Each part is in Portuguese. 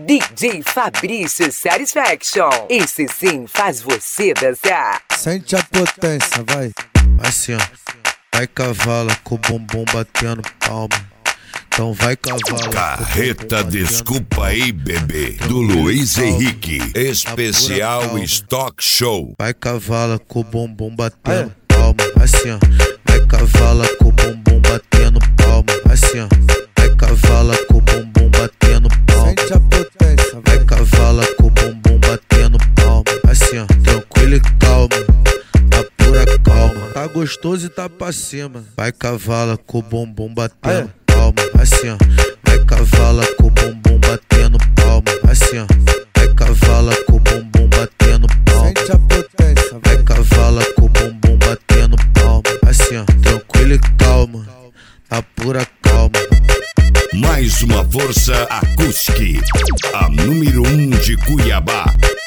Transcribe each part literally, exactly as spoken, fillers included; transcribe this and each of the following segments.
D J Fabrício Satisfaction. Esse sim faz você dançar. Sente a potência, vai. Assim, ó. Vai cavala com o bumbum batendo palma. Então vai cavala. Carreta Desculpa Aí Bebê, do Luiz Henrique. Especial Stock Show. Vai cavala com o bumbum batendo palma. Assim, ó. Vai cavala com o bumbum batendo palma. Assim, ó. Vai cavala com o bumbum batendo palma. Sente a potência, vai. Vai cavala com o bumbum batendo palma. Assim, ó. Tranquilo e calma. Na pura calma. Tá gostoso e tá pra cima. Vai cavala com o bumbum batendo palma. Assim, ó. Vai cavala com o bumbum batendo palma. Assim, ó. Vai cavala com o bumbum batendo palma. Sente a potência, vai. Vai cavala com o bumbum batendo palma. Assim, ó. Tranquilo e calma. Na pura calma. Mais uma força acústica, a número um de Cuiabá.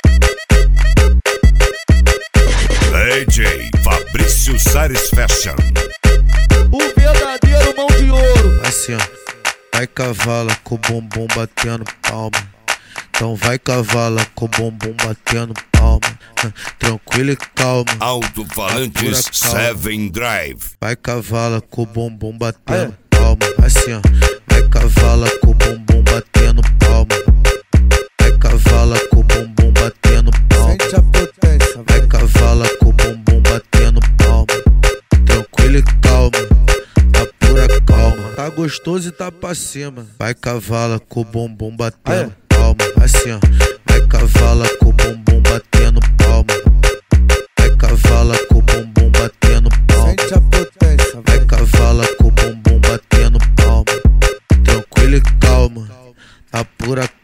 D J Fabrício Satisfaction. O verdadeiro mão de ouro. Assim, ó. Vai cavala com o bumbum batendo palma. Então vai cavala com o bumbum batendo palma. Tranquilo e calma. Alto-falantes Seven Drive. Vai cavala com o bumbum batendo palma. Assim, ó. Vai cavala com o bumbum batendo palma. Vai cavala com o bumbum batendo palma. Sente a potência, vai. Vai cavala com o bumbum batendo palma. Tranquilo e calma. Na pura calma. Tá gostoso e tá pra cima. Vai cavala com o bumbum batendo palma. Assim, ó. Vai cavala com o bumbum batendo palma. Vai cavala com o bumbum batendo palma. Sente a potência, vai. Vai cavala com o bumbum batendo palma. Tranquilo e calma. Na pura